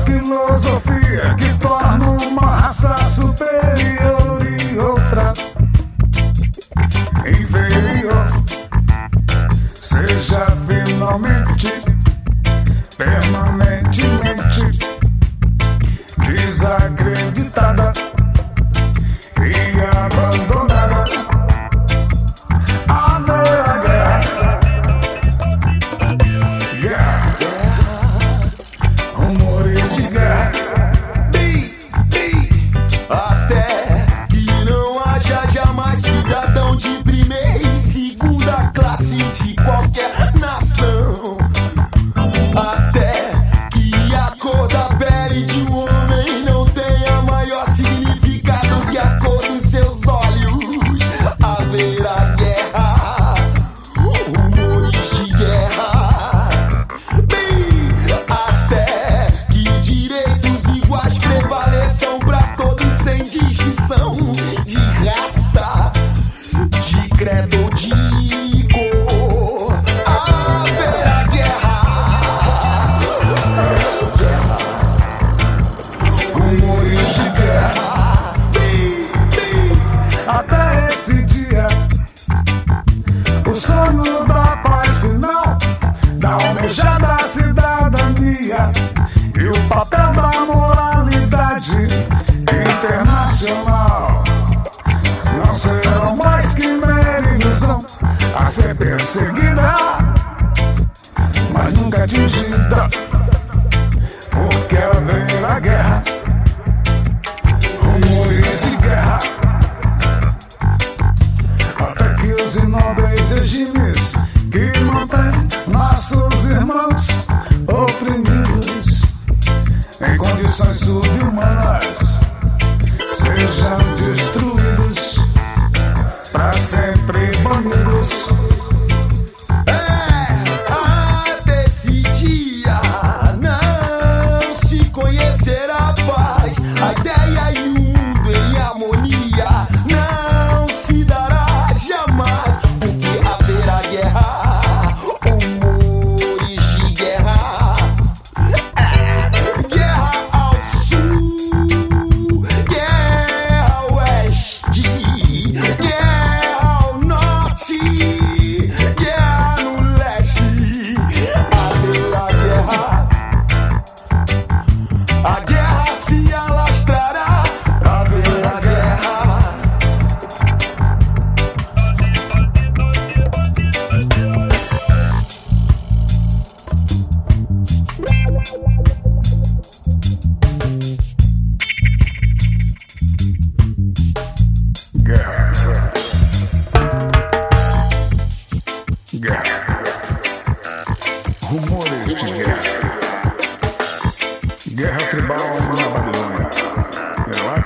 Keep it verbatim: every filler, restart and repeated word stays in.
filosofia que torna uma raça superior e outra inferior seja finalmente, permanentemente desacreditada e abandonada. A nova guerra, guerra, rumores de guerra. Até que não haja jamais cidadão de primeira e segunda classe de qualquer nação. Até que a cor da pele de um homem não tenha maior significado que a cor dos seus olhos. Haverá guerra, rumores de guerra. Até que direitos iguais prevaleçam pra todos sem distinção de raça, de credo ou de cor. Haverá guerra, Rumores de guerra. Até esse dia, o sonho da paz final, da almejada cidadania e o papel da moralidade internacional não serão mais que mera ilusão a ser perseguida, mas nunca atingida, porque haverá guerra. Rumores de guerra. Até que os inóveis regimes que mantêm nossos irmãos oprimidos em condições subhumanas sejam destruídos, para sempre banidos. até esse dia não se conhecerá paz. A ideia e o mundo em harmonia não se dará jamais, porque haverá guerra, rumores de guerra. Guerra ao sul, guerra ao oeste, guerra ao norte, guerra no leste. Haverá guerra, a guerra se alastrará. Haverá guerra. Guerra. Guerra. Rumores de guerra. Guerra tribal na Babilônia. Eu acho